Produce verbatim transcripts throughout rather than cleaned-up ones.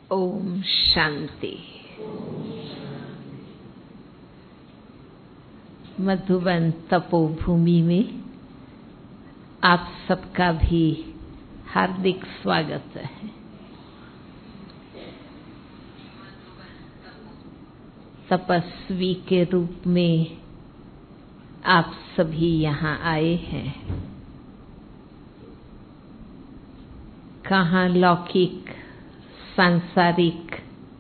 ओम शांति। मधुबन तपोभूमि में आप सबका भी हार्दिक स्वागत है। तपस्वी के रूप में आप सभी यहाँ आए हैं। कहाँ लौकिक सांसारिक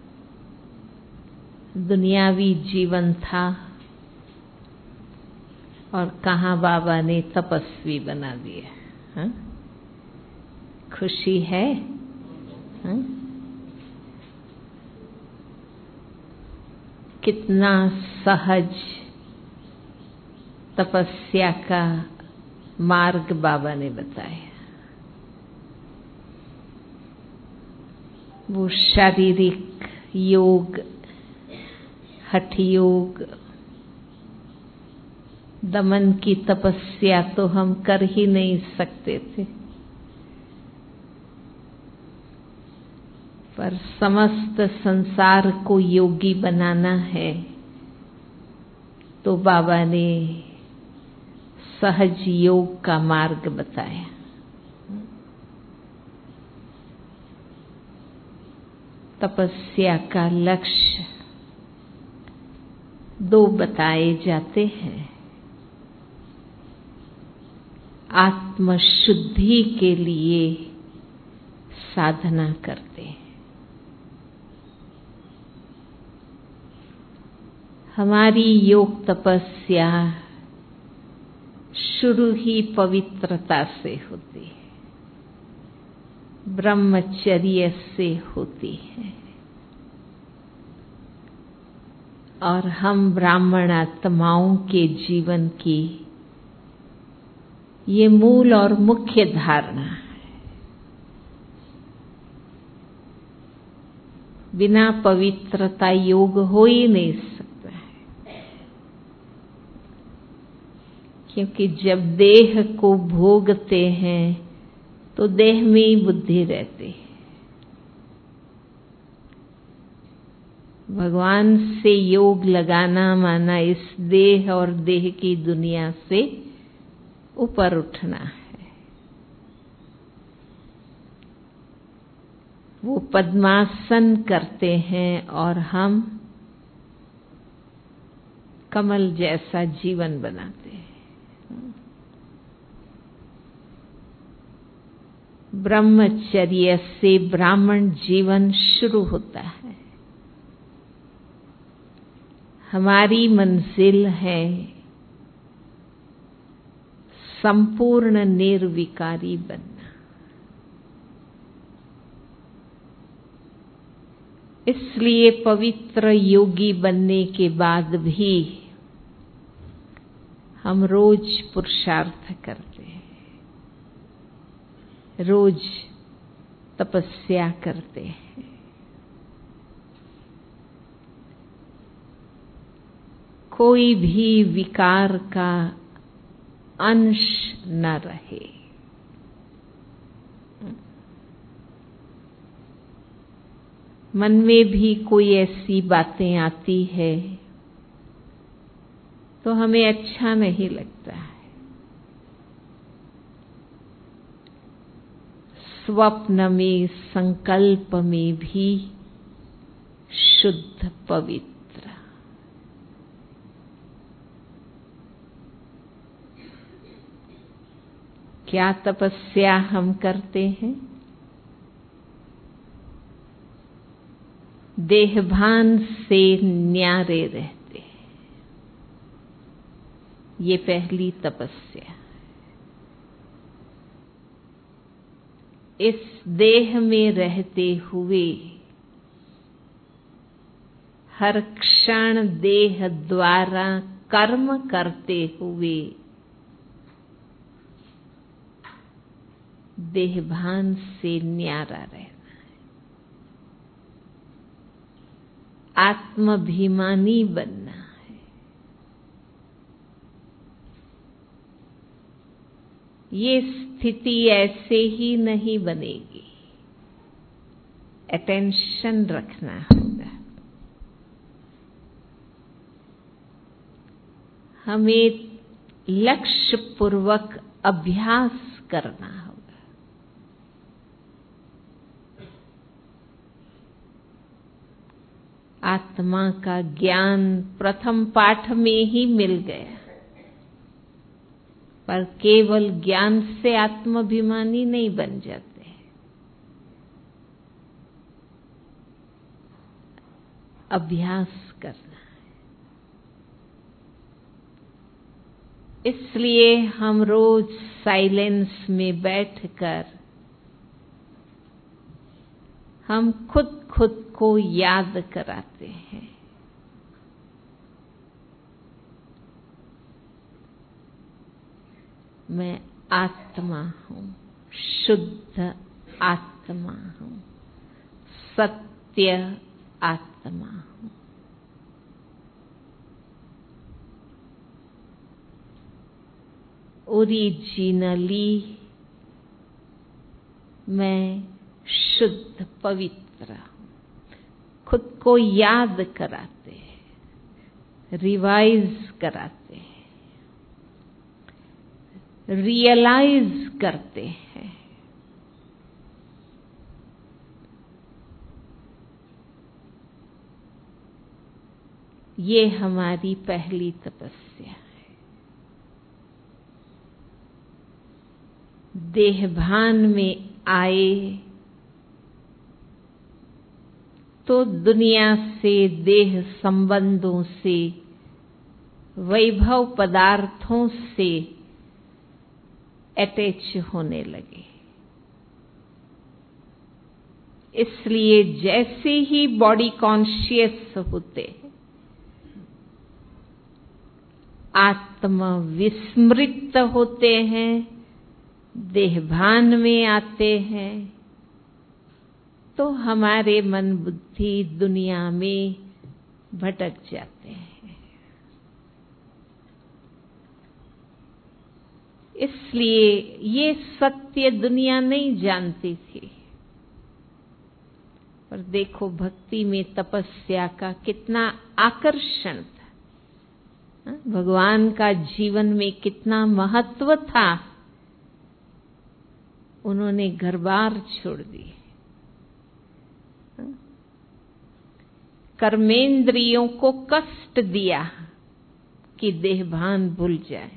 दुनियावी जीवन था और कहाँ बाबा ने तपस्वी बना दिया। हाँ? खुशी है? हाँ? कितना सहज तपस्या का मार्ग बाबा ने बताया। वो शारीरिक योग, हठ योग, दमन की तपस्या तो हम कर ही नहीं सकते थे, पर समस्त संसार को योगी बनाना है तो बाबा ने सहज योग का मार्ग बताया। तपस्या का लक्ष्य दो बताए जाते हैं। आत्मशुद्धि के लिए साधना करते हैं। हमारी योग तपस्या शुरू ही पवित्रता से होती है, ब्रह्मचर्य से होती है। और हम ब्राह्मण आत्माओं के जीवन की ये मूल और मुख्य धारणा है। बिना पवित्रता योग हो ही नहीं सकता है, क्योंकि जब देह को भोगते हैं तो देह में ही बुद्धि रहती है। भगवान से योग लगाना माना इस देह और देह की दुनिया से ऊपर उठना है। वो पद्मासन करते हैं और हम कमल जैसा जीवन बनाते हैं। ब्रह्मचर्य से ब्राह्मण जीवन शुरू होता है। हमारी मंजिल है संपूर्ण निर्विकारी बनना। इसलिए पवित्र योगी बनने के बाद भी हम रोज पुरुषार्थ करते हैं, रोज तपस्या करते हैं। कोई भी विकार का अंश न रहे। मन में भी कोई ऐसी बातें आती है तो हमें अच्छा नहीं लगता है। स्वप्न में, संकल्प में भी शुद्ध पवित्र। क्या तपस्या हम करते हैं? देहभान से न्यारे रहते हैं। ये पहली तपस्या। इस देह में रहते हुए हर क्षण देह द्वारा कर्म करते हुए देहभान से न्यारा रहना है। आत्माभिमानी बनना है। ये स्थिति ऐसे ही नहीं बनेगी, अटेंशन रखना होगा। हमें लक्ष्य पूर्वक अभ्यास करना होगा। आत्मा का ज्ञान प्रथम पाठ में ही मिल गया, पर केवल ज्ञान से आत्माभिमानी नहीं बन जाते। अभ्यास करना है। इसलिए हम रोज साइलेंस में बैठकर हम खुद खुद को याद कराते हैं, मैं आत्मा हूँ, शुद्ध आत्मा हूँ, सत्य आत्मा हूँ। ओरिजिनली मैं शुद्ध पवित्र हूँ। खुद को याद कराते हैं, रिवाइज कराते हैं, रियलाइज करते हैं। ये हमारी पहली तपस्या है। देहभान में आए तो दुनिया से, देह संबंधों से, वैभव पदार्थों से अटैच होने लगे। इसलिए जैसे ही बॉडी कॉन्शियस होते, आत्मा विस्मृत होते हैं, देहभान में आते हैं, तो हमारे मन बुद्धि दुनिया में भटक जाते हैं। इसलिए ये सत्य दुनिया नहीं जानती थी। पर देखो भक्ति में तपस्या का कितना आकर्षण था, भगवान का जीवन में कितना महत्व था। उन्होंने घर बार छोड़ दिए, कर्मेंद्रियों को कष्ट दिया कि देहभान भूल जाए।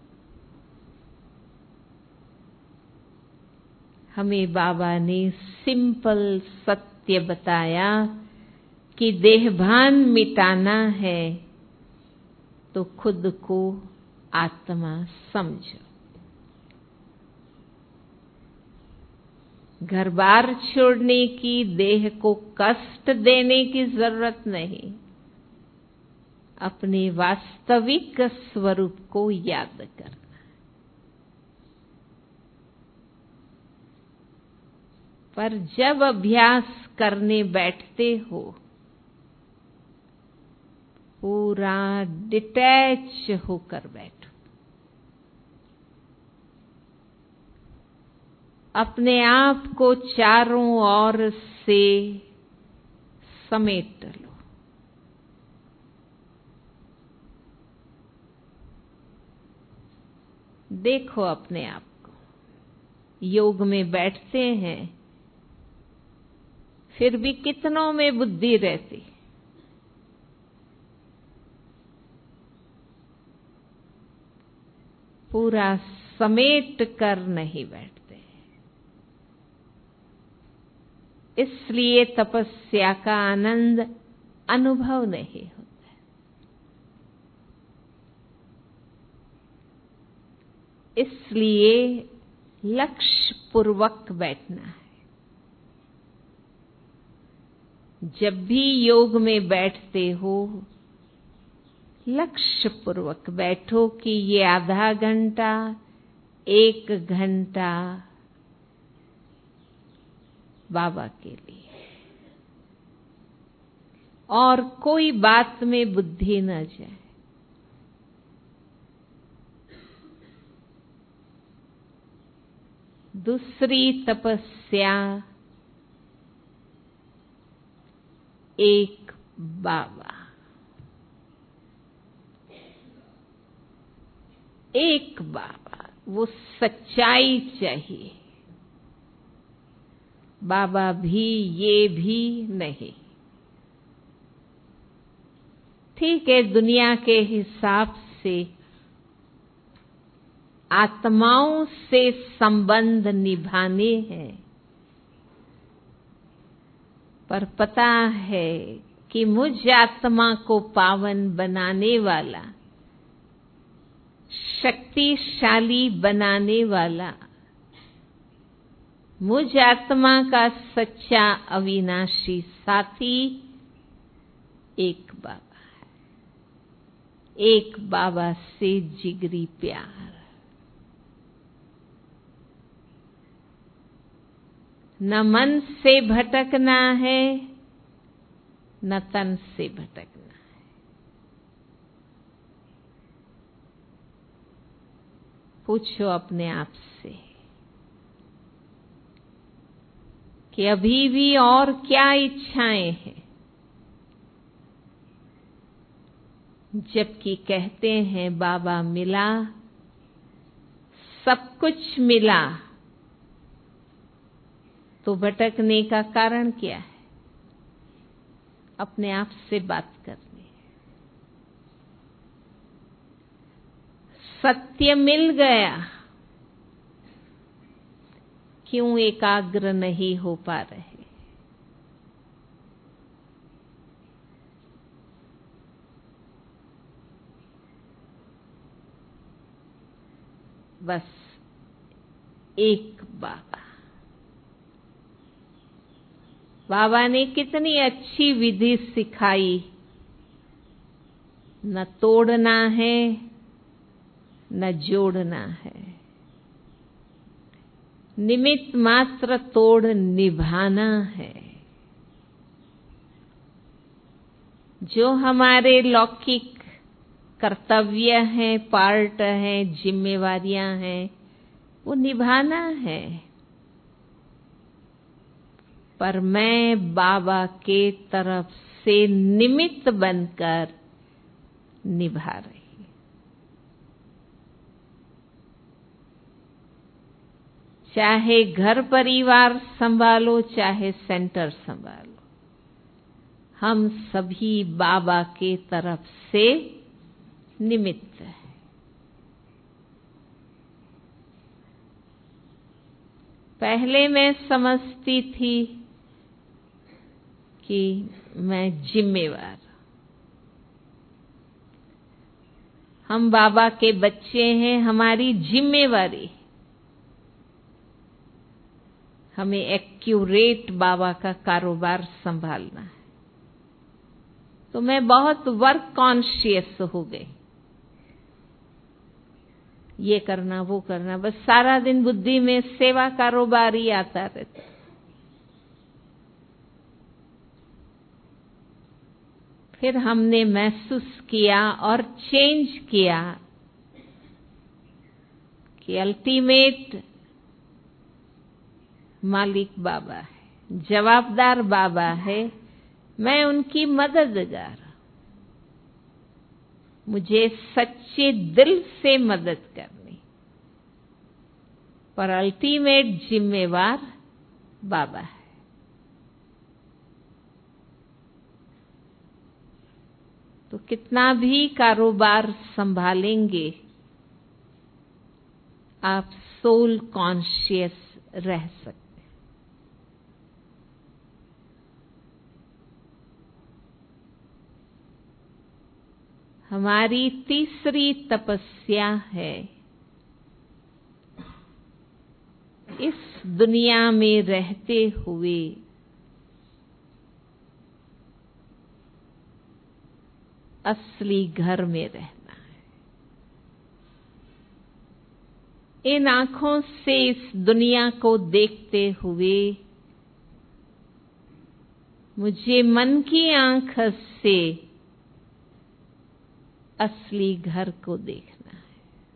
हमें बाबा ने सिंपल सत्य बताया कि देहभान मिटाना है तो खुद को आत्मा समझो। घर बार छोड़ने की, देह को कष्ट देने की जरूरत नहीं। अपने वास्तविक स्वरूप को याद करना। पर जब अभ्यास करने बैठते हो, पूरा डिटैच होकर बैठो। अपने आप को चारों ओर से समेट लो। देखो अपने आप को। योग में बैठते हैं, फिर भी कितनों में बुद्धि रहती। पूरा समेट कर नहीं बैठते। इसलिए तपस्या का आनंद अनुभव नहीं होता। इसलिए लक्ष्य पूर्वक बैठना है। जब भी योग में बैठते हो, लक्ष्य पूर्वक बैठो कि ये आधा घंटा, एक घंटा बाबा के लिए, और कोई बात में बुद्धि न जाए। दूसरी तपस्या एक बाबा, एक बाबा, वो सच्चाई चाहिए। बाबा भी, ये भी नहीं। ठीक है, दुनिया के हिसाब से आत्माओं से संबंध निभाने हैं, पर पता है कि मुझ आत्मा को पावन बनाने वाला, शक्तिशाली बनाने वाला, मुझ आत्मा का सच्चा अविनाशी साथी एक बाबा है। एक बाबा से जिगरी प्यार। न मन से भटकना है, न तन से भटकना है। पूछो अपने आप से कि अभी भी और क्या इच्छाएं हैं, जबकि कहते हैं बाबा मिला, सब कुछ मिला, तो भटकने का कारण क्या है? अपने आप से बात करनी है। सत्य मिल गया, क्यों एकाग्र नहीं हो पा रहे? बस एक बाबा। बाबा ने कितनी अच्छी विधि सिखाई। न तोड़ना है, न जोड़ना है। निमित्त मात्र तोड़ निभाना है। जो हमारे लौकिक कर्तव्य हैं, पार्ट हैं, जिम्मेवारियां हैं, वो निभाना है। पर मैं बाबा के तरफ से निमित्त बनकर निभा रही। चाहे घर परिवार संभालो, चाहे सेंटर संभालो, हम सभी बाबा के तरफ से निमित्त है। पहले मैं समझती थी कि मैं जिम्मेवार, हम बाबा के बच्चे हैं, हमारी जिम्मेवारी, हमें एक्यूरेट बाबा का कारोबार संभालना है। तो मैं बहुत वर्क कॉन्शियस हो गई। ये करना, वो करना, बस सारा दिन बुद्धि में सेवा कारोबार ही आता रहता। फिर हमने महसूस किया और चेंज किया कि अल्टीमेट मालिक बाबा है, जवाबदार बाबा है, मैं उनकी मददगार। मुझे सच्चे दिल से मदद करनी, पर अल्टीमेट जिम्मेवार बाबा है। तो कितना भी कारोबार संभालेंगे, आप सोल कॉन्शियस रह सकते। हमारी तीसरी तपस्या है इस दुनिया में रहते हुए असली घर में रहना है। इन आंखों से इस दुनिया को देखते हुए मुझे मन की आंख से असली घर को देखना है।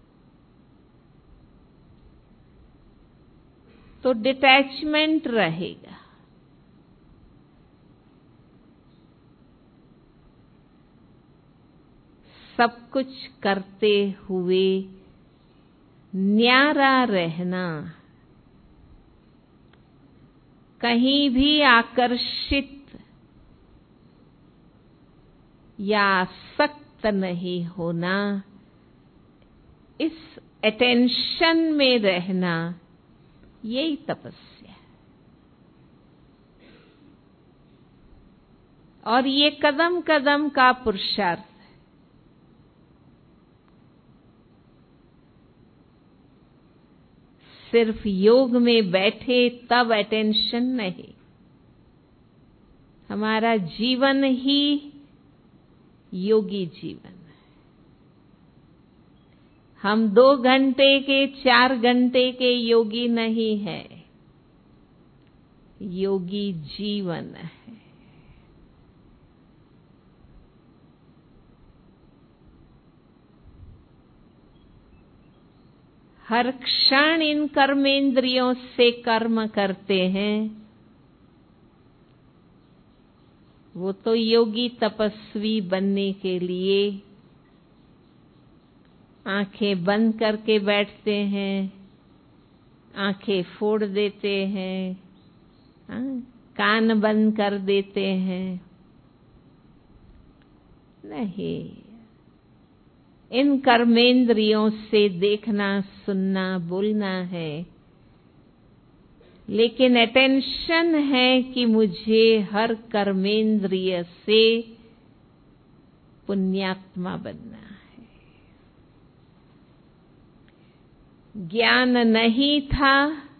तो डिटैचमेंट रहेगा। सब कुछ करते हुए न्यारा रहना, कहीं भी आकर्षित या आसक्त नहीं होना, इस अटेंशन में रहना, यही तपस्या है। और ये कदम कदम का पुरुषार्थ है। सिर्फ योग में बैठे तब अटेंशन नहीं, हमारा जीवन ही योगी जीवन है। हम दो घंटे के, चार घंटे के योगी नहीं है, योगी जीवन है। हर क्षण इन कर्मेंद्रियों से कर्म करते हैं, वो तो योगी तपस्वी बनने के लिए आंखें बंद करके बैठते हैं, आंखें फोड़ देते हैं, कान बंद कर देते हैं। नहीं, इन कर्मेंद्रियों से देखना, सुनना, बोलना है, लेकिन अटेंशन है कि मुझे हर कर्मेंद्रिय से पुण्यात्मा बनना है। ज्ञान नहीं था,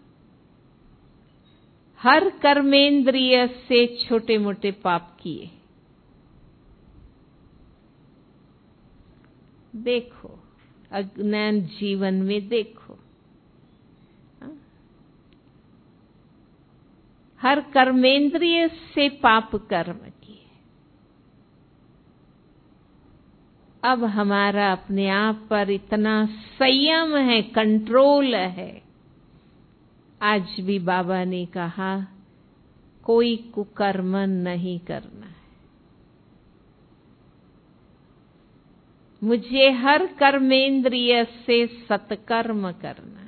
हर कर्मेंद्रिय से छोटे मोटे पाप किए। देखो, अज्ञान जीवन में देखो, हर कर्मेंद्रिय से पाप कर्म किए। अब हमारा अपने आप पर इतना संयम है, कंट्रोल है। आज भी बाबा ने कहा, कोई कुकर्म नहीं करना है। मुझे हर कर्मेंद्रिय से सत्कर्म करना है।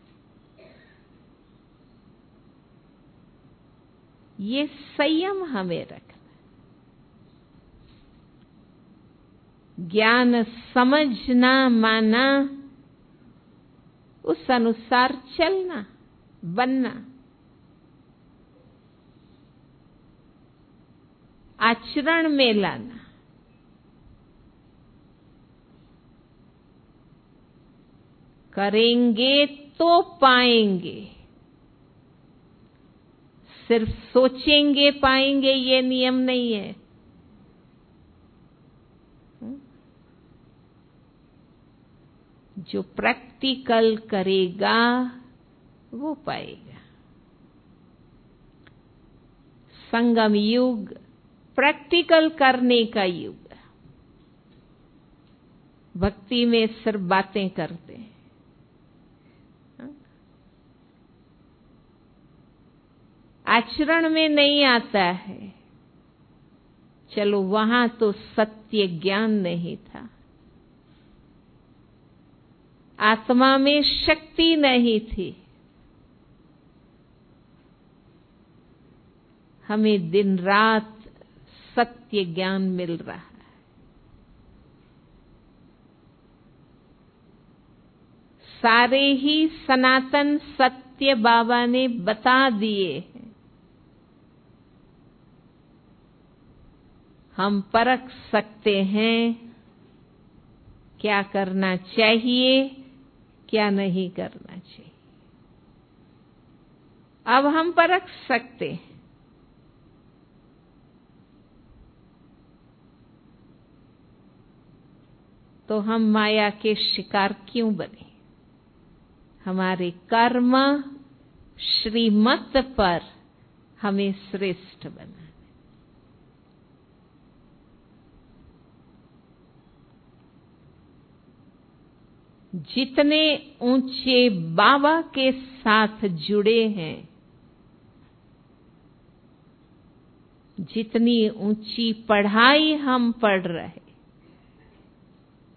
ये संयम हमें रखना, ज्ञान समझना माना उस अनुसार चलना, बनना, आचरण में लाना। करेंगे तो पाएंगे, सिर्फ सोचेंगे पाएंगे ये नियम नहीं है। जो प्रैक्टिकल करेगा वो पाएगा। संगम युग प्रैक्टिकल करने का युग। भक्ति में सिर्फ बातें करते हैं, आचरण में नहीं आता है। चलो, वहां तो सत्य ज्ञान नहीं था, आत्मा में शक्ति नहीं थी। हमें दिन रात सत्य ज्ञान मिल रहा है। सारे ही सनातन सत्य बाबा ने बता दिए हैं। हम परख सकते हैं क्या करना चाहिए, क्या नहीं करना चाहिए। अब हम परख सकते हैं। तो हम माया के शिकार क्यों बने? हमारे कर्म श्रीमत पर हमें श्रेष्ठ बना। जितने ऊंचे बाबा के साथ जुड़े हैं, जितनी ऊंची पढ़ाई हम पढ़ रहे,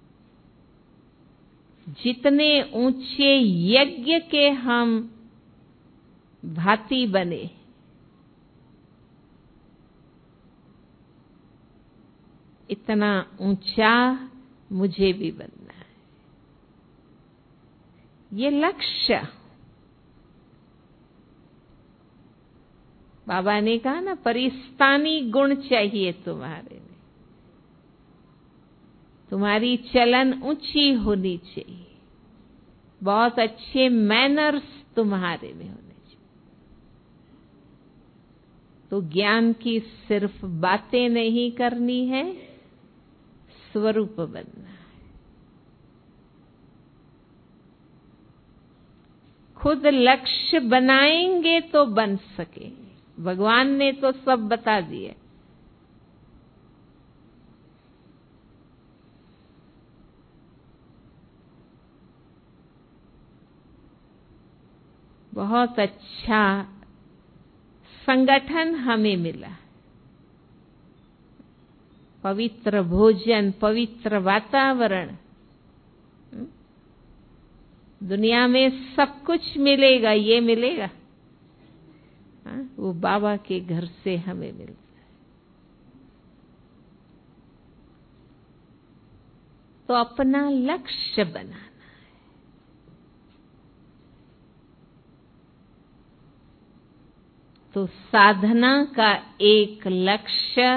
जितने ऊंचे यज्ञ के हम भाती बने, इतना ऊंचा मुझे भी बनना है। ये लक्ष्य बाबा ने कहा ना, परिस्तानी गुण चाहिए तुम्हारे में, तुम्हारी चलन ऊंची होनी चाहिए, बहुत अच्छे मैनर्स तुम्हारे में होने चाहिए। तो ज्ञान की सिर्फ बातें नहीं करनी है, स्वरूप बनना है। खुद लक्ष्य बनाएंगे तो बन सकेंगे। भगवान ने तो सब बता दिया। बहुत अच्छा संगठन हमें मिला, पवित्र भोजन, पवित्र वातावरण। दुनिया में सब कुछ मिलेगा, ये मिलेगा? हाँ, वो बाबा के घर से हमें मिलता है। तो अपना लक्ष्य बनाना है। तो साधना का एक लक्ष्य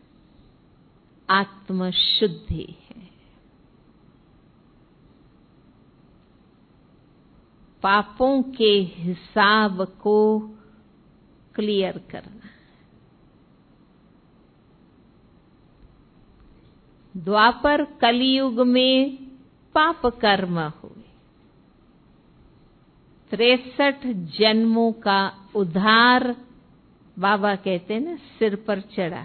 आत्मशुद्धि है, पापों के हिसाब को क्लियर करना। द्वापर कलयुग में पाप कर्म हुए, तिरसठ जन्मों का उद्धार बाबा कहते हैं ना, सिर पर चढ़ा।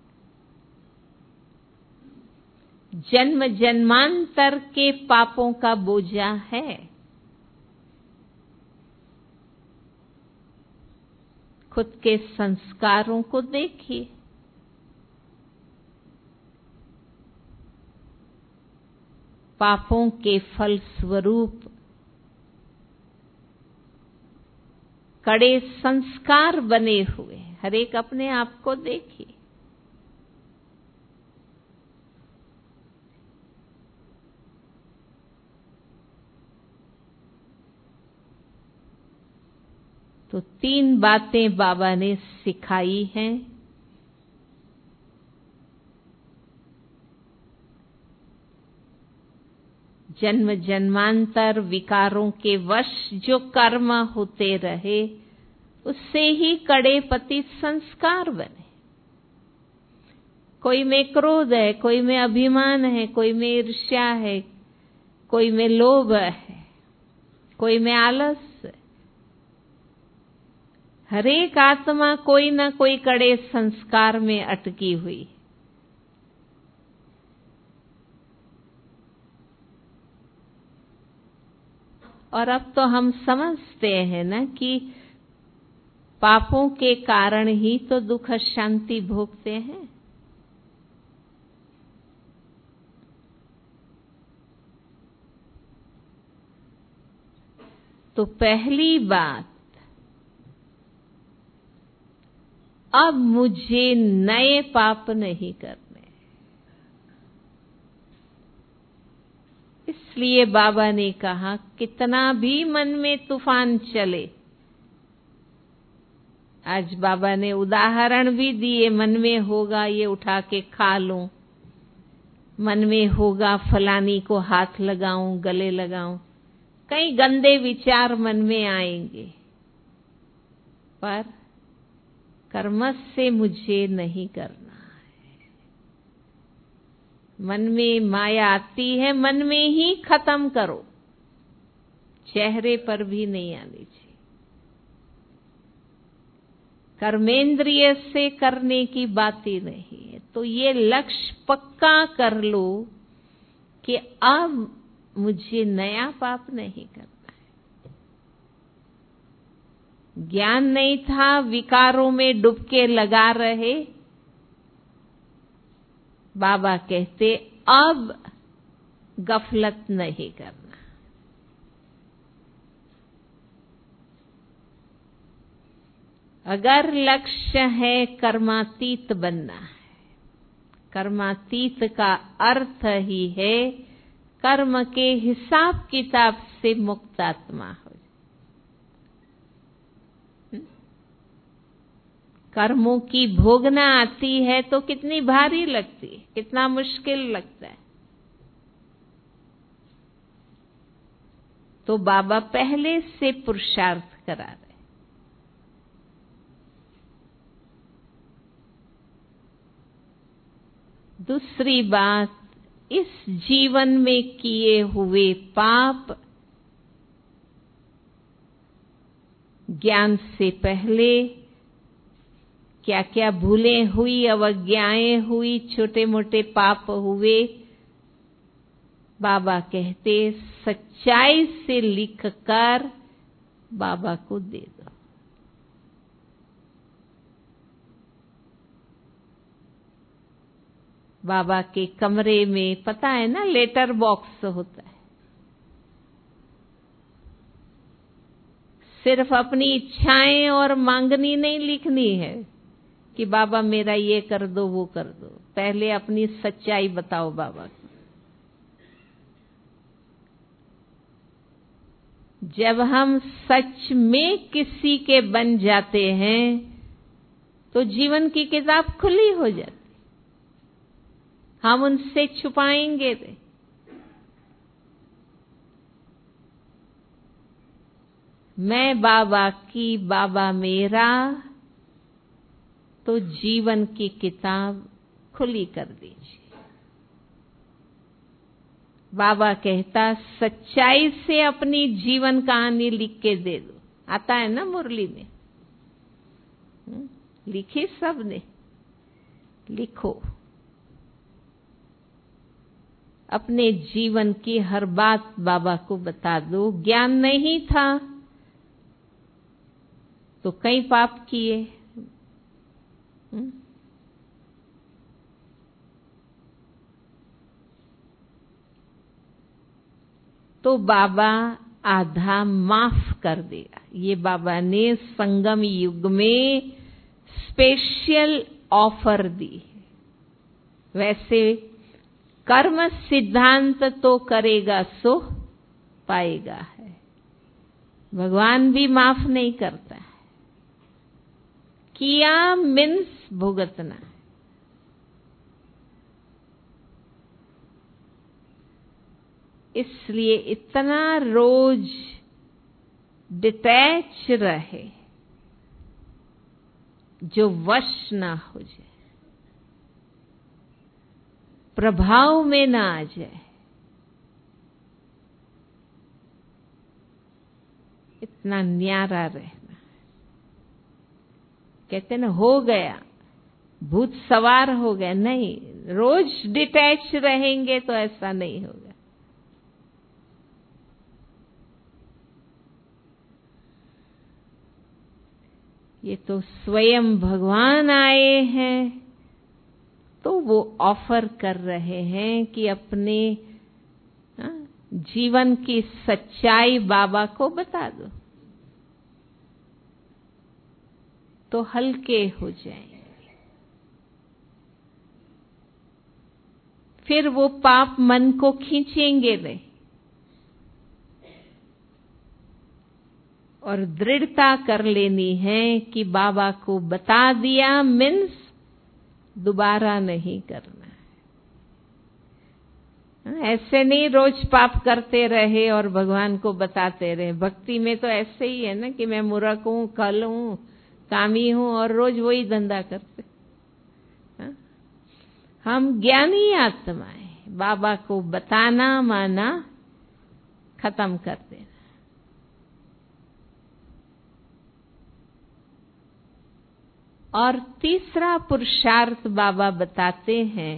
जन्म जन्मांतर के पापों का बोझा है। खुद के संस्कारों को देखिए, पापों के फल स्वरूप कड़े संस्कार बने हुए। हर एक अपने आप को देखिए। तो तीन बातें बाबा ने सिखाई हैं। जन्म जन्मांतर विकारों के वश जो कर्म होते रहे, उससे ही कड़े पतित संस्कार बने। कोई में क्रोध है, कोई में अभिमान है, कोई में ईर्ष्या है, कोई में लोभ है, कोई में आलस है। हर एक आत्मा कोई ना कोई कड़े संस्कार में अटकी हुई। और अब तो हम समझते हैं ना कि पापों के कारण ही तो दुख शांति भोगते हैं। तो पहली बात, अब मुझे नए पाप नहीं करने। इसलिए बाबा ने कहा, कितना भी मन में तूफान चले। आज बाबा ने उदाहरण भी दिए, मन में होगा ये उठा के खा लूं, मन में होगा फलानी को हाथ लगाऊं, गले लगाऊं, कई गंदे विचार मन में आएंगे, पर कर्म से मुझे नहीं करना है। मन में माया आती है, मन में ही खत्म करो, चेहरे पर भी नहीं आनी चाहिए। कर्मेंद्रिय से करने की बात ही नहीं है। तो ये लक्ष्य पक्का कर लो कि अब मुझे नया पाप नहीं करना है। ज्ञान नहीं था, विकारों में डुबके लगा रहे। बाबा कहते अब गफलत नहीं करना। अगर लक्ष्य है कर्मातीत बनना है, कर्मातीत का अर्थ ही है कर्म के हिसाब किताब से मुक्त आत्मा हो। कर्मों की भोगना आती है तो कितनी भारी लगती है, कितना मुश्किल लगता है। तो बाबा पहले से पुरुषार्थ करा रहे। दूसरी बात, इस जीवन में किए हुए पाप ज्ञान से पहले क्या क्या भूलें हुई, अवज्ञाएं हुई, छोटे मोटे पाप हुए, बाबा कहते सच्चाई से लिखकर बाबा को दे दो। बाबा के कमरे में पता है ना, लेटर बॉक्स होता है। सिर्फ अपनी इच्छाएं और मांगनी नहीं लिखनी है कि बाबा मेरा ये कर दो वो कर दो। पहले अपनी सच्चाई बताओ बाबा को। जब हम सच में किसी के बन जाते हैं तो जीवन की किताब खुली हो जाती, हम उनसे छुपाएंगे नहीं। मैं बाबा की, बाबा मेरा, तो जीवन की किताब खुली कर दीजिए। बाबा कहता सच्चाई से अपनी जीवन कहानी लिख के दे दो। आता है ना मुरली में, लिखी सबने, लिखो अपने जीवन की हर बात बाबा को बता दो। ज्ञान नहीं था तो कई पाप किए, तो बाबा आधा माफ कर देगा। ये बाबा ने संगम युग में स्पेशल ऑफर दी। वैसे कर्म सिद्धांत तो करेगा सो पाएगा है, भगवान भी माफ नहीं करता है। किया मीन्स भुगतना। इसलिए इतना रोज डिटैच रहे जो वश ना हो जाए, प्रभाव में ना आ जाए। इतना न्यारा रहना। कहते ना हो गया, भूत सवार हो गया, नहीं, रोज डिटैच रहेंगे तो ऐसा नहीं होगा। ये तो स्वयं भगवान आए हैं, तो वो ऑफर कर रहे हैं कि अपने जीवन की सच्चाई बाबा को बता दो तो हल्के हो जाएंगे। फिर वो पाप मन को खींचेंगे नहीं और दृढ़ता कर लेनी है कि बाबा को बता दिया मीन्स दोबारा नहीं करना। ऐसे नहीं रोज पाप करते रहे और भगवान को बताते रहे। भक्ति में तो ऐसे ही है ना कि मैं मूर्ख हूं, कल हूं, कामी हूं और रोज वही धंधा करते। हा? हम ज्ञानी आत्माएं, बाबा को बताना माना खत्म कर देना। और तीसरा पुरुषार्थ बाबा बताते हैं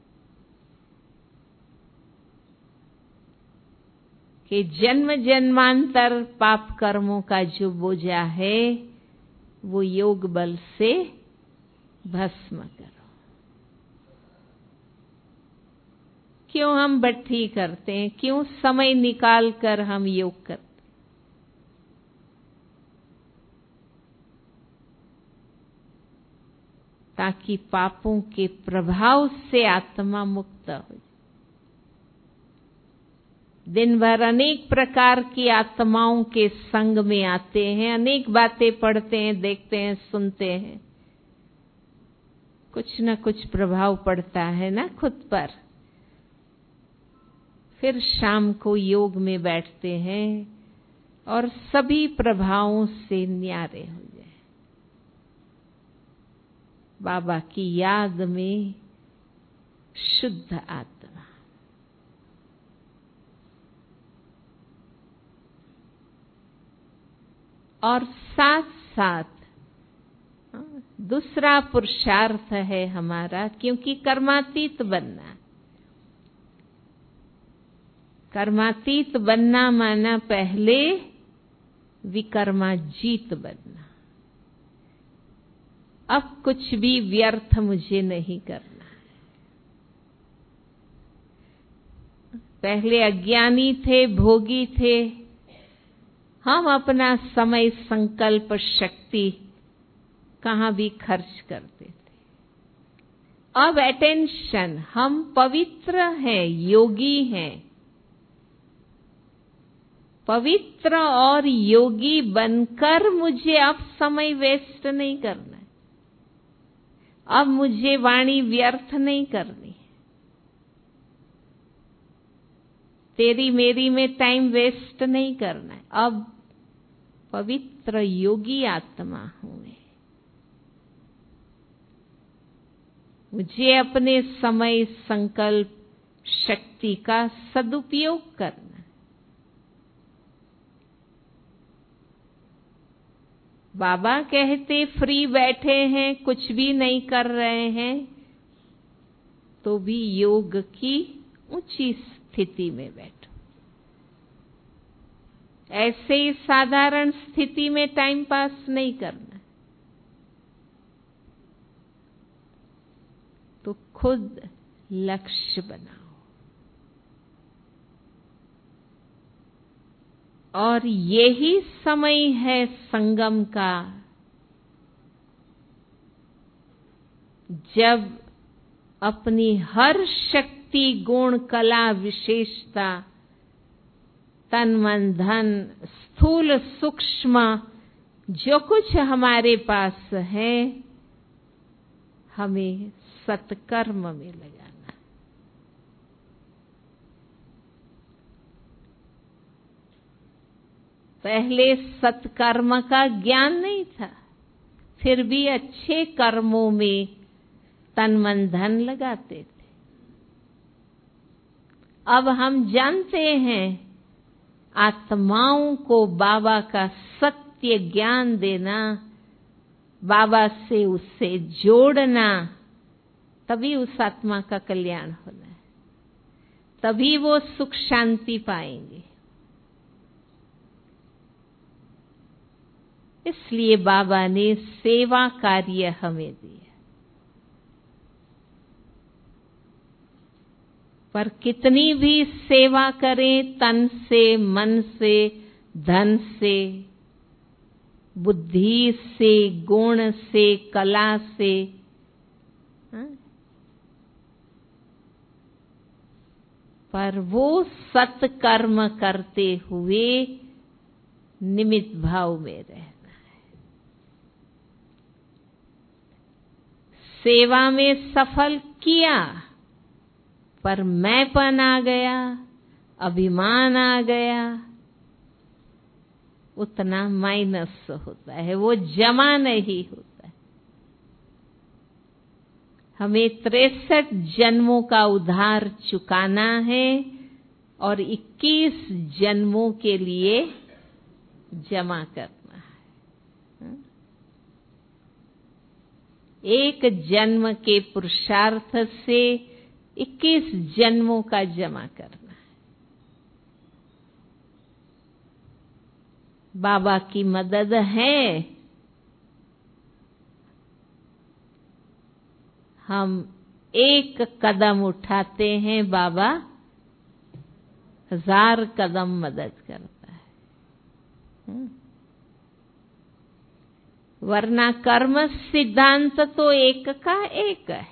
कि जन्म जन्मांतर पाप कर्मों का जो बोझा है वो योग बल से भस्म करो। क्यों हम भट्ठी करते हैं, क्यों समय निकाल कर हम योग करते हैं? ताकि पापों के प्रभाव से आत्मा मुक्त हो जाए। दिन भर अनेक प्रकार की आत्माओं के संग में आते हैं, अनेक बातें पढ़ते हैं, देखते हैं, सुनते हैं, कुछ न कुछ प्रभाव पड़ता है ना खुद पर। फिर शाम को योग में बैठते हैं और सभी प्रभावों से न्यारे हो जाए, बाबा की याद में शुद्ध आत्मा। और साथ साथ दूसरा पुरुषार्थ है हमारा, क्योंकि कर्मातीत बनना, कर्मातीत बनना माना पहले विकर्माजीत बनना। अब कुछ भी व्यर्थ मुझे नहीं करना है। पहले अज्ञानी थे, भोगी थे, हम अपना समय, संकल्प, शक्ति कहाँ भी खर्च करते थे। अब अटेंशन, हम पवित्र हैं, योगी हैं। पवित्र और योगी बनकर मुझे अब समय वेस्ट नहीं करना है। अब मुझे वाणी व्यर्थ नहीं करनी, तेरी मेरी में टाइम वेस्ट नहीं करना है। अब पवित्र योगी आत्मा हूं मैं, मुझे अपने समय, संकल्प, शक्ति का सदुपयोग करना। बाबा कहते फ्री बैठे हैं, कुछ भी नहीं कर रहे हैं, तो भी योग की ऊंची स्थिति में बैठो। ऐसे ही साधारण स्थिति में टाइम पास नहीं करना, तो खुद लक्ष्य बनाओ। और यही समय है संगम का, जब अपनी हर शक्ति, गुण, कला, विशेषता, तन, मन, धन, स्थूल, सूक्ष्म जो कुछ हमारे पास है, हमें सत्कर्म में लगाना। पहले सत्कर्म का ज्ञान नहीं था, फिर भी अच्छे कर्मों में तन, मन, धन लगाते थे। अब हम जानते हैं, आत्माओं को बाबा का सत्य ज्ञान देना, बाबा से उससे जोड़ना, तभी उस आत्मा का कल्याण होना है, तभी वो सुख शांति पाएंगे। इसलिए बाबा ने सेवा कार्य हमें दिया। पर कितनी भी सेवा करें, तन से, मन से, धन से, बुद्धि से, गुण से, कला से, हा? पर वो सत्कर्म करते हुए निमित्त भाव में रहना है। सेवा में सफल किया, पर मैंपन आ गया, अभिमान आ गया, उतना माइनस होता है, वो जमा नहीं होता है। हमें तिरसठ जन्मों का उधार चुकाना है और इक्कीस जन्मों के लिए जमा करना है। एक जन्म के पुरुषार्थ से इक्कीस जन्मों का जमा करना है। बाबा की मदद है, हम एक कदम उठाते हैं, बाबा हजार कदम मदद करता है। वरना कर्म सिद्धांत तो एक का एक है,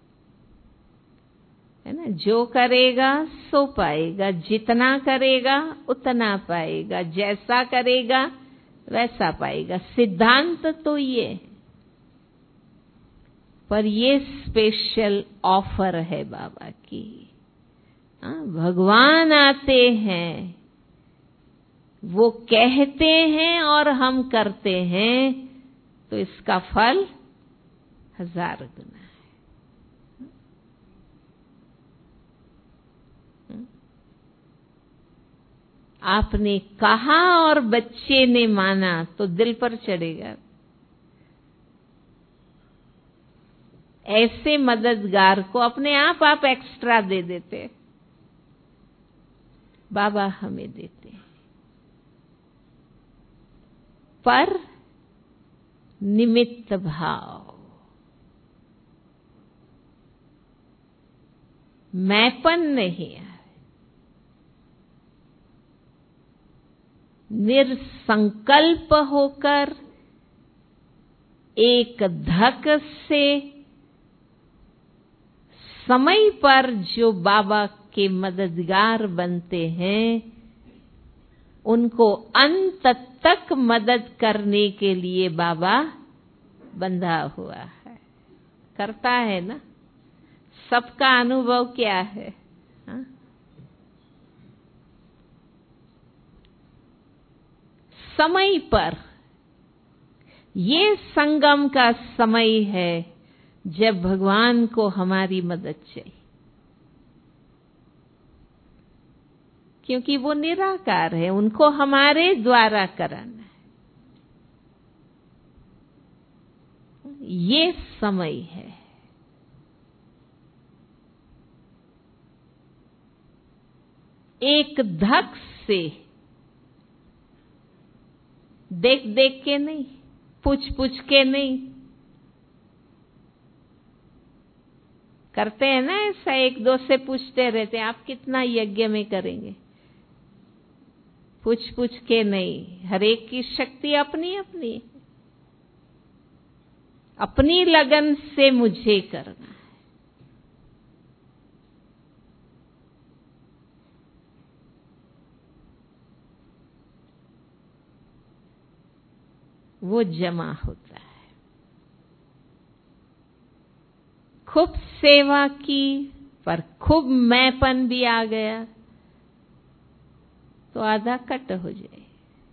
है ना। जो करेगा सो पाएगा, जितना करेगा उतना पाएगा, जैसा करेगा वैसा पाएगा। सिद्धांत तो ये है, पर ये स्पेशल ऑफर है बाबा की। हाँ, भगवान आते हैं, वो कहते हैं और हम करते हैं, तो इसका फल हजार गुना है। आपने कहा और बच्चे ने माना तो दिल पर चढ़ेगा। ऐसे मददगार को अपने आप आप एक्स्ट्रा दे देते, बाबा हमें देते हैं, पर निमित्त भाव, मैंपन नहीं है। निरसंकल्प होकर एक धक से समय पर जो बाबा के मददगार बनते हैं, उनको अंत तक मदद करने के लिए बाबा बंधा हुआ है, करता है ना। सबका अनुभव क्या है? हा? समय पर, ये संगम का समय है जब भगवान को हमारी मदद चाहिए, क्योंकि वो निराकार है, उनको हमारे द्वारा कराना है। ये समय है। एक धक से, देख देख के नहीं, पूछ पूछ के नहीं, करते हैं ना ऐसा, एक दो से पूछते रहते हैं आप कितना यज्ञ में करेंगे, पूछ पूछ के नहीं। हर एक की शक्ति अपनी अपनी, अपनी लगन से मुझे करना है। वो जमा होता है। खूब सेवा की पर खूब मैंपन भी आ गया तो आधा कट हो जाए।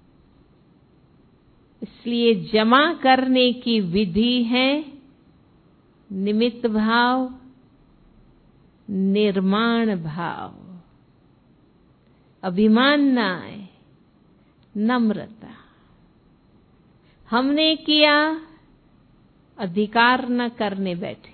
इसलिए जमा करने की विधि है निमित्त भाव, निर्माण भाव, अभिमान न आए, नम्रता। हमने किया, अधिकार न करने बैठे।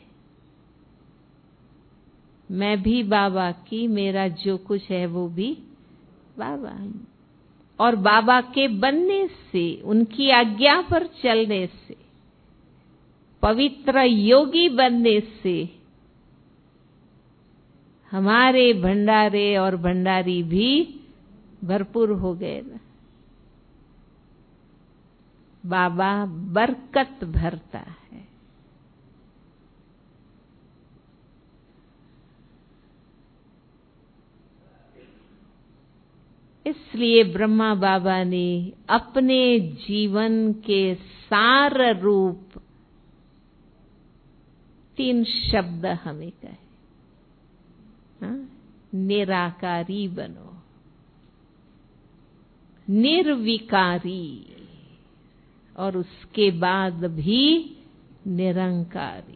मैं भी बाबा की, मेरा जो कुछ है वो भी बाबा। और बाबा के बनने से, उनकी आज्ञा पर चलने से, पवित्र योगी बनने से हमारे भंडारे और भंडारी भी भरपूर हो गए ना। बाबा बरकत भरता है। इसलिए ब्रह्मा बाबा ने अपने जीवन के सार रूप तीन शब्द हमें कहे, हाँ? निराकारी बनो, निर्विकारी, और उसके बाद भी निरंकारी।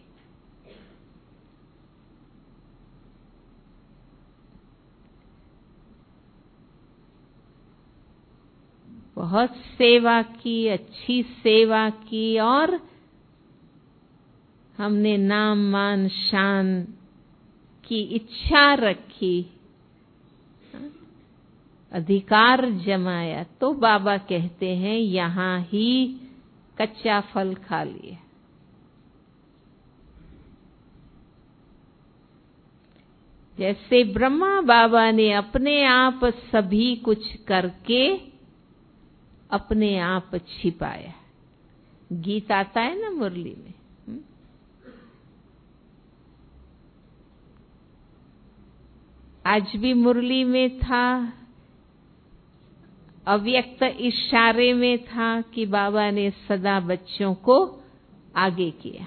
बहुत सेवा की, अच्छी सेवा की, और हमने नाम मान शान की इच्छा रखी, अधिकार जमाया, तो बाबा कहते हैं यहां ही कच्चा फल खा लिया। जैसे ब्रह्मा बाबा ने अपने आप सभी कुछ करके अपने आप छिपाया, गीत आता है ना मुरली में। हुँ? आज भी मुरली में था, अव्यक्त इशारे में था कि बाबा ने सदा बच्चों को आगे किया।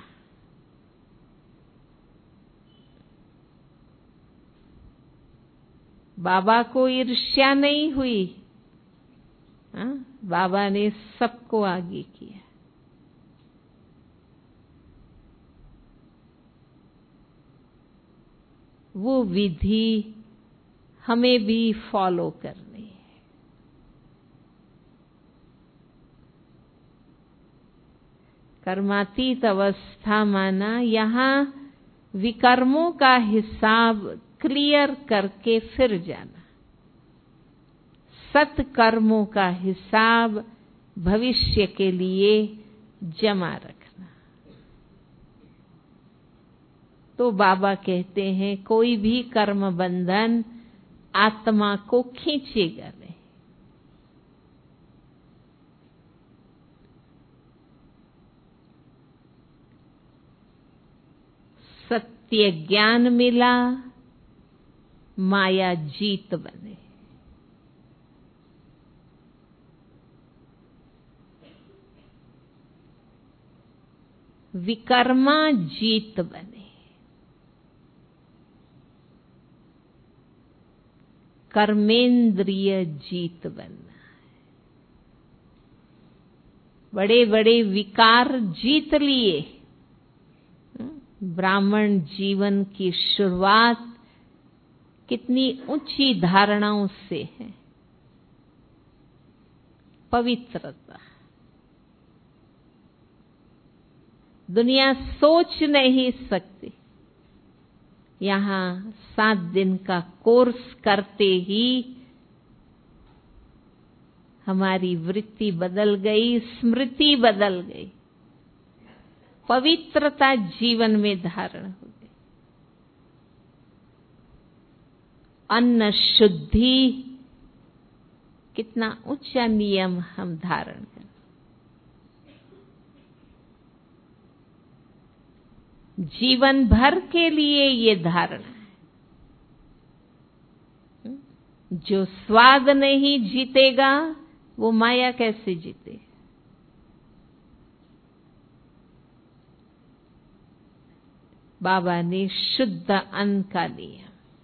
बाबा को ईर्ष्या नहीं हुई, हाँ? बाबा ने सबको आगे किया। वो विधि हमें भी फॉलो करनी है। कर्मातीत अवस्था माना यहाँ विकर्मों का हिसाब क्लियर करके फिर जाना, सत्कर्मों का हिसाब भविष्य के लिए जमा रखना। तो बाबा कहते हैं कोई भी कर्म बंधन आत्मा को खींचेगा नहीं। सत्य ज्ञान मिला, माया जीत बने। विकर्मा जीत बने। कर्मेंद्रिय जीत बनना है। बड़े बड़े विकार जीत लिए। ब्राह्मण जीवन की शुरुआत कितनी ऊंची धारणाओं से है। पवित्रता, दुनिया सोच नहीं सकती। यहाँ सात दिन का कोर्स करते ही हमारी वृत्ति बदल गई, स्मृति बदल गई, पवित्रता जीवन में धारण हो गई। अन्न शुद्धि कितना ऊंचा नियम हम धारण करें। जीवन भर के लिए ये धारणा है। जो स्वाद नहीं जीतेगा वो माया कैसे जीते। बाबा ने शुद्ध अन्न का नियम,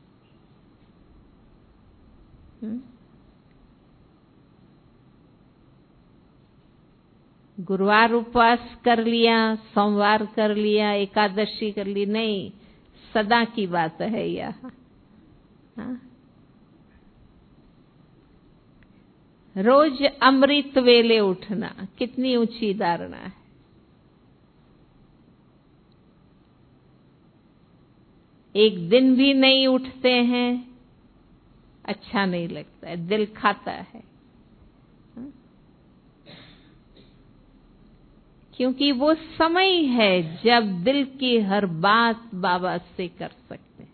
गुरुवार उपवास कर लिया, सोमवार कर लिया, एकादशी कर ली, नहीं, सदा की बात है यह। हाँ? रोज अमृत वेले उठना कितनी ऊंची धारणा है। एक दिन भी नहीं उठते हैं, अच्छा नहीं लगता है, दिल खाता है। क्योंकि वो समय है जब दिल की हर बात बाबा से कर सकते हैं।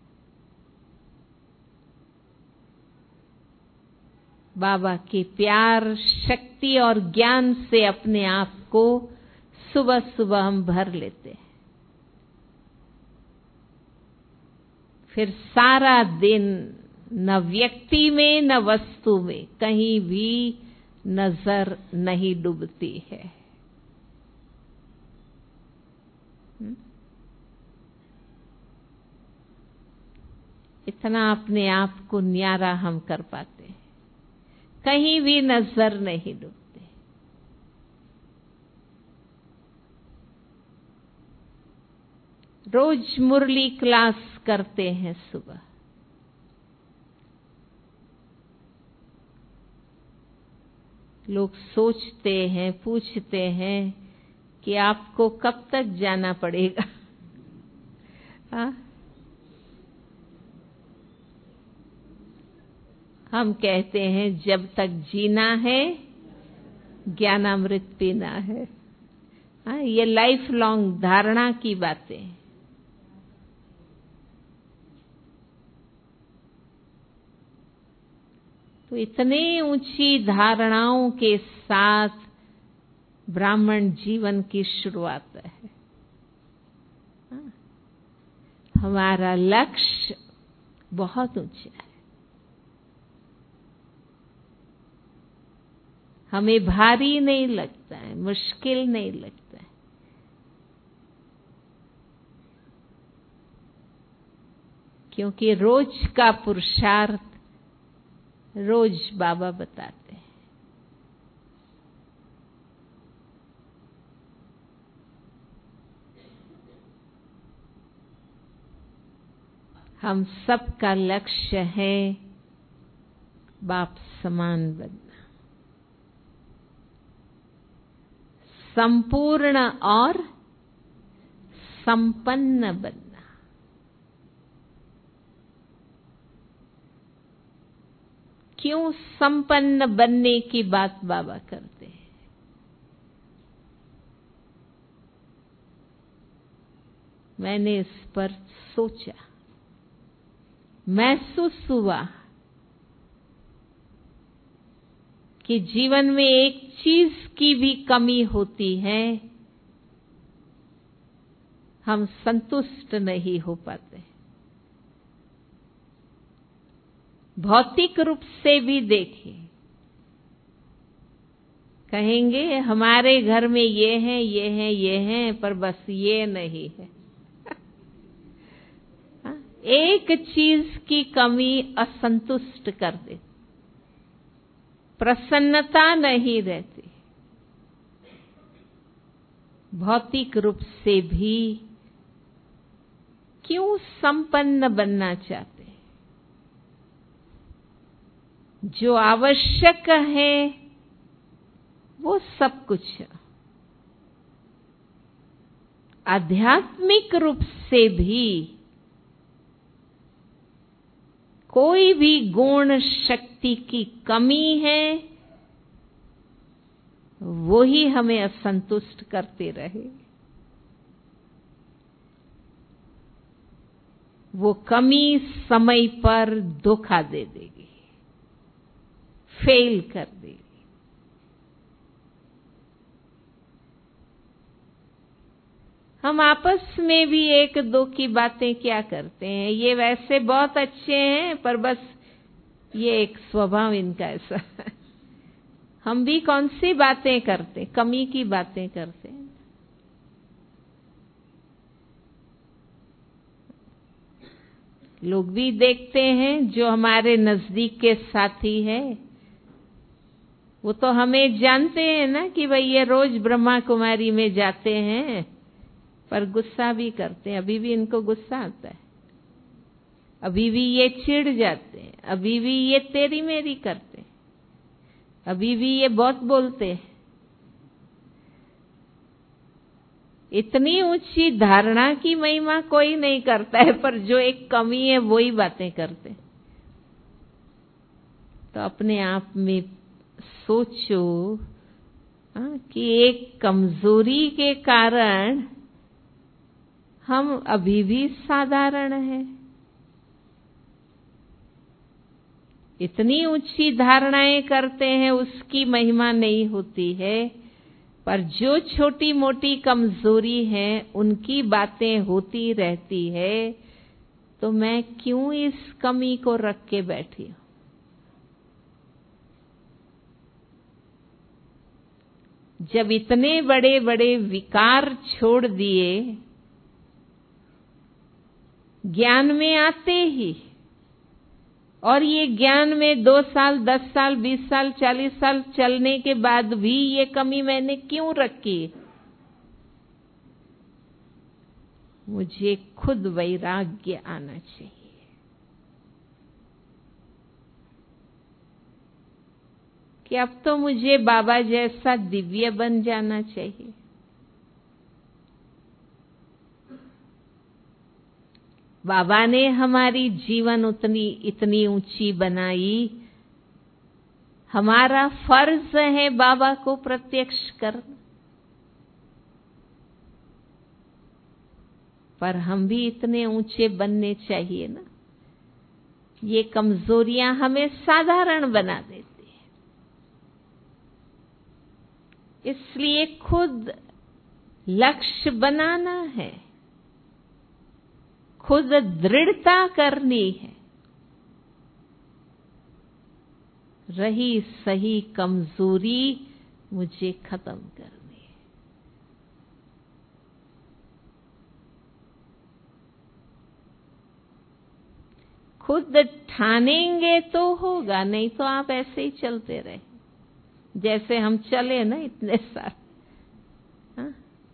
बाबा के प्यार, शक्ति और ज्ञान से अपने आप को सुबह सुबह हम भर लेते हैं। फिर सारा दिन न व्यक्ति में न वस्तु में कहीं भी नजर नहीं डूबती है। इतना अपने आप को न्यारा हम कर पाते हैं, कहीं भी नजर नहीं डूबते। रोज मुरली क्लास करते हैं सुबह। लोग सोचते हैं, पूछते हैं कि आपको कब तक जाना पड़ेगा। हाँ? हम कहते हैं जब तक जीना है ज्ञानामृत पीना है। हाँ, ये लाइफ लॉन्ग धारणा की बातें हैं। तो इतने ऊंची धारणाओं के साथ ब्राह्मण जीवन की शुरुआत है। हमारा लक्ष्य बहुत ऊंचा है। हमें भारी नहीं लगता है, मुश्किल नहीं लगता है। क्योंकि रोज का पुरुषार्थ रोज बाबा बताते हैं। हम सबका लक्ष्य है बाप समान बनना, संपूर्ण और संपन्न बनना। क्यों संपन्न बनने की बात बाबा करते हैं? मैंने इस पर सोचा, महसूस हुआ कि जीवन में एक चीज की भी कमी होती है, हम संतुष्ट नहीं हो पाते। भौतिक रूप से भी देखें, कहेंगे हमारे घर में ये है ये है ये है, पर बस ये नहीं है। एक चीज की कमी असंतुष्ट कर दे, प्रसन्नता नहीं रहती। भौतिक रूप से भी क्यों संपन्न बनना चाहते? जो आवश्यक है वो सब कुछ है। आध्यात्मिक रूप से भी कोई भी गुण शक्ति की कमी है, वो ही हमें असंतुष्ट करते रहे। वो कमी समय पर धोखा दे देगी, फेल कर देगी। हम आपस में भी एक दो की बातें क्या करते हैं, ये वैसे बहुत अच्छे हैं पर बस ये एक स्वभाव इनका ऐसा है। हम भी कौन सी बातें करते, कमी की बातें करते हैं। लोग भी देखते हैं जो हमारे नजदीक के साथी हैं, वो तो हमें जानते हैं ना कि भाई ये रोज ब्रह्मा कुमारी में जाते हैं, पर गुस्सा भी करते हैं। अभी भी इनको गुस्सा आता है, अभी भी ये चिढ़ जाते हैं, अभी भी ये तेरी मेरी करते हैं, अभी भी ये बहुत बोलते हैं। इतनी ऊंची धारणा की महिमा कोई नहीं करता है, पर जो एक कमी है वो ही बातें करते। तो अपने आप में सोचो कि एक कमजोरी के कारण हम अभी भी साधारण हैं। इतनी ऊंची धारणाएं करते हैं, उसकी महिमा नहीं होती है, पर जो छोटी मोटी कमजोरी है उनकी बातें होती रहती है। तो मैं क्यों इस कमी को रख के बैठी हूं? जब इतने बड़े बड़े विकार छोड़ दिए, ज्ञान में आते ही, और ये ज्ञान में दो साल दस साल बीस साल चालीस साल चलने के बाद भी ये कमी मैंने क्यों रखी? मुझे खुद वैराग्य आना चाहिए कि अब तो मुझे बाबा जैसा दिव्य बन जाना चाहिए। बाबा ने हमारी जीवन उतनी इतनी ऊंची बनाई, हमारा फर्ज है बाबा को प्रत्यक्ष करना। पर हम भी इतने ऊंचे बनने चाहिए ना। ये कमजोरियां हमें साधारण बना देती है। इसलिए खुद लक्ष्य बनाना है, खुद दृढ़ता करनी है। रही सही कमजोरी मुझे खत्म करनी है। खुद ठानेंगे तो होगा, नहीं तो आप ऐसे ही चलते रहे जैसे हम चले ना इतने साल। हाँ?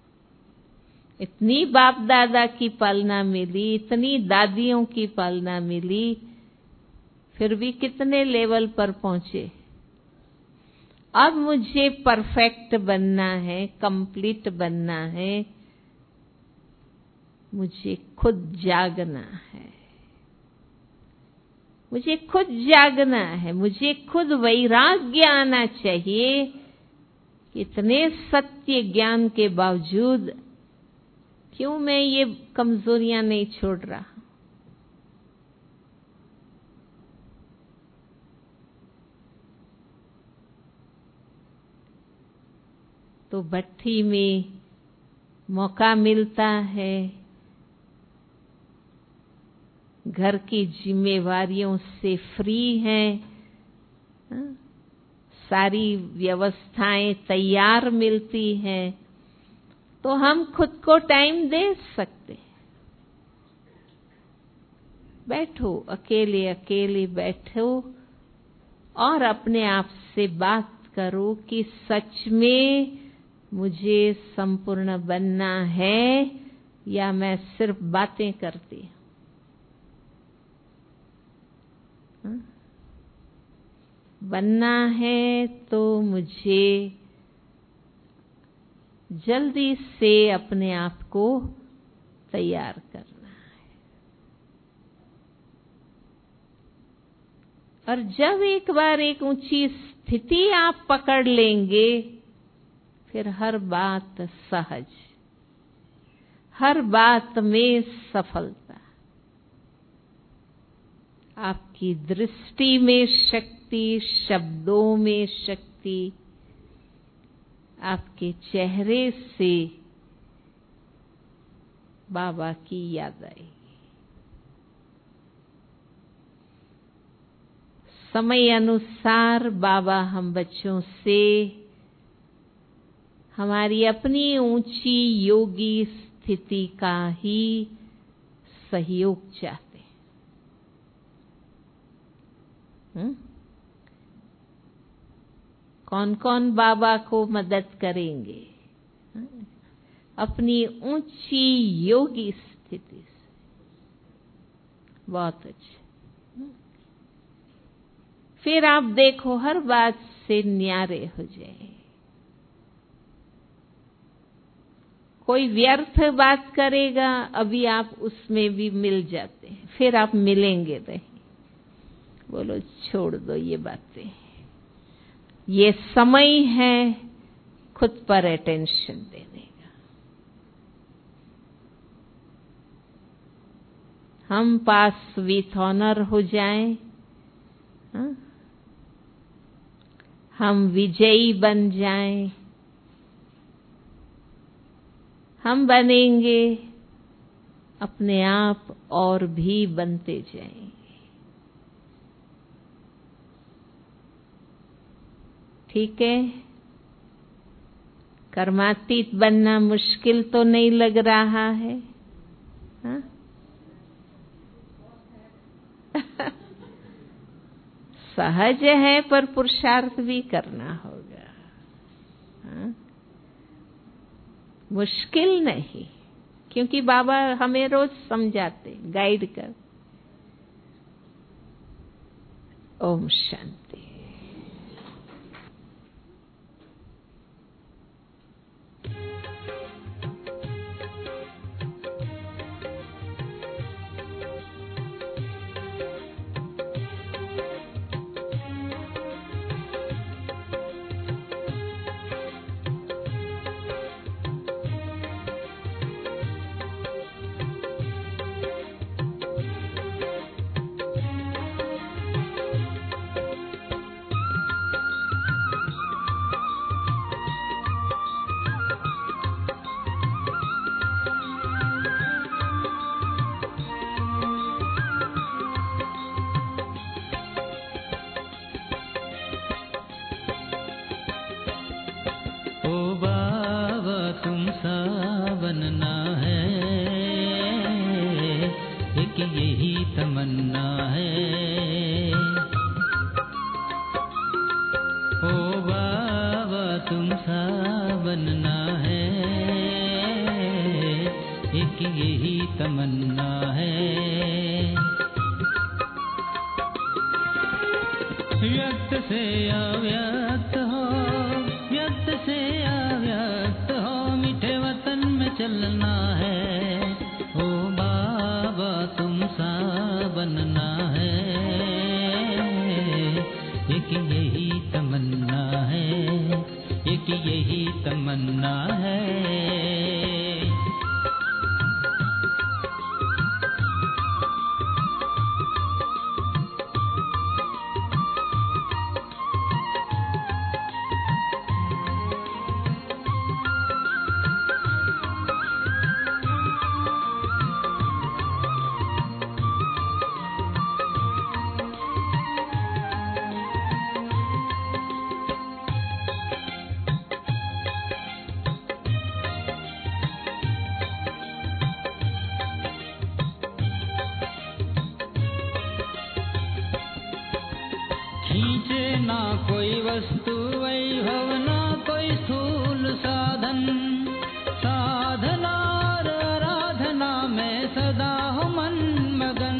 इतनी बाप दादा की पालना मिली, इतनी दादियों की पालना मिली, फिर भी कितने लेवल पर पहुंचे। अब मुझे परफेक्ट बनना है, कंप्लीट बनना है, मुझे खुद जागना है, मुझे खुद जागना है, मुझे खुद वैराग्य आना चाहिए। इतने सत्य ज्ञान के बावजूद क्यों मैं ये कमजोरियां नहीं छोड़ रहा? तो भट्ठी में मौका मिलता है, घर की जिम्मेवारियों से फ्री हैं, सारी व्यवस्थाएं तैयार मिलती हैं, तो हम खुद को टाइम दे सकते हैं। बैठो, अकेले अकेले बैठो और अपने आप से बात करो कि सच में मुझे संपूर्ण बनना है या मैं सिर्फ बातें करती हूं। बनना है तो मुझे जल्दी से अपने आप को तैयार करना है। और जब एक बार एक ऊंची स्थिति आप पकड़ लेंगे, फिर हर बात सहज, हर बात में सफलता। आपकी दृष्टि में शक्ति, शब्दों में शक्ति, आपके चेहरे से बाबा की याद आएगी। समय अनुसार बाबा हम बच्चों से हमारी अपनी ऊंची योगी स्थिति का ही सहयोग चाहते हैं। हुँ? कौन कौन बाबा को मदद करेंगे? अपनी ऊंची योगी स्थिति से। बहुत अच्छा। फिर आप देखो हर बात से न्यारे हो जाए। कोई व्यर्थ बात करेगा, अभी आप उसमें भी मिल जाते हैं, फिर आप मिलेंगे नहीं। बोलो छोड़ दो ये बातें, ये समय है खुद पर अटेंशन देने का। हम पास विथ ऑनर हो जाएं, हा? हम विजयी बन जाएं, हम बनेंगे, अपने आप और भी बनते जाएंगे। ठीक है? कर्मातीत बनना मुश्किल तो नहीं लग रहा है? हा? सहज है, पर पुरुषार्थ भी करना होगा। हा? मुश्किल नहीं, क्योंकि बाबा हमें रोज समझाते, गाइड कर। ओम शांति। सा बनना है, एक यही तमन्ना है। ओ बाबा तुम सा बनना है, एक यही तमन्ना है। व्यक्त से अव्यक्त हो, व्यक्त से अव्यक्त हो, मीठे वतन में चलना है। ओ बाबा तुम सा बनना है, एक यही तमन्ना है, एक यही तमन्ना है। खींचे ना कोई वस्तु वैभव, ना कोई स्थूल साधन, साधना और आराधना में सदा हो मन मगन।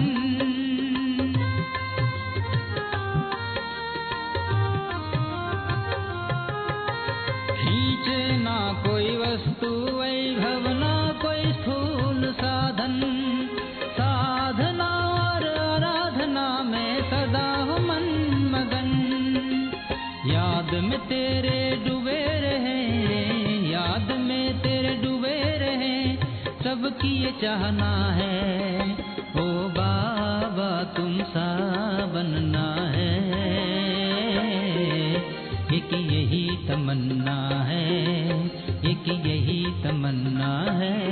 खींचे ना कोई वस्तु वैभव, ना कोई स्थूल साधन, साधना और आराधना में सदा हो मन मगन। याद में तेरे डूबे रहे, याद में तेरे डूबे रहे, सबकी ये चाहना है। ओ बाबा तुम सा बनना है, एक यही तमन्ना है, एक यही तमन्ना है।